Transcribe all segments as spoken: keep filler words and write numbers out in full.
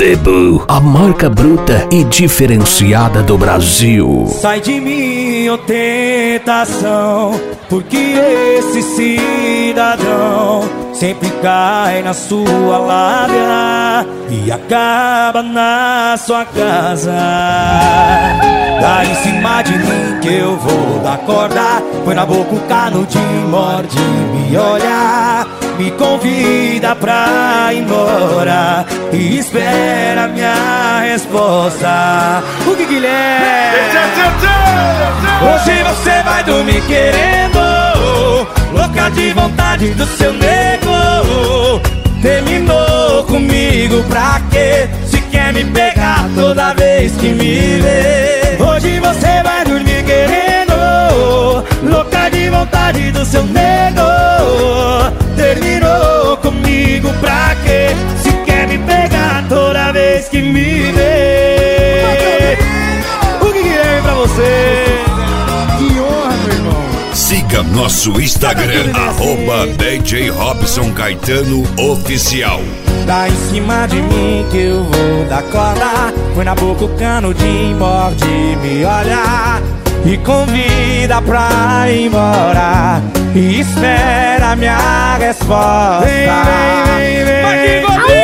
Sebo, a marca bruta e diferenciada do Brasil. Sai de mim, ô tentação, porque esse cidadão sempre cai na sua lábia e acaba na sua casa. Dá em cima de mim que eu vou dar corda, põe na boca o canudo, morde, me olha, me convida pra ir embora e espera minha resposta. O que Guilherme? Hoje você vai dormir querendo, louca de vontade do seu nego. Terminou comigo pra quê? Se quer me pegar toda vez que me vê. Hoje você vai dormir querendo, louca de vontade do seu nego. Terminou comigo pra quê? Se quer me pegar toda vez que me vê. O que é pra você? Que honra, meu irmão. Siga nosso Instagram, arroba D J Robson Caetano Oficial. Dá em cima de mim que eu vou dar corda, põe na boca o canudinho, morde, me olha e convida pra ir embora e espera minha resposta. Vem, vem, vem, vem.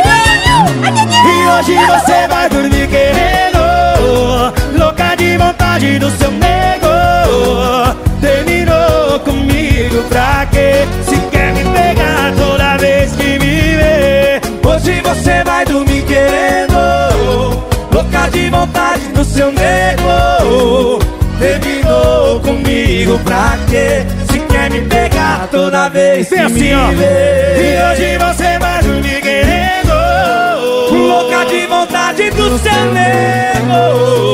E hoje você vai dormir querendo, louca de vontade do seu nego. Terminou comigo pra quê? Se quer me pegar toda vez que me vê. Hoje você vai dormir querendo, louca de vontade do seu nego. Terminou comigo pra quê? Se quer me pegar toda vez que assim, me ó. Vê. E hoje você vai dormir querendo, louca de vontade do seu nego.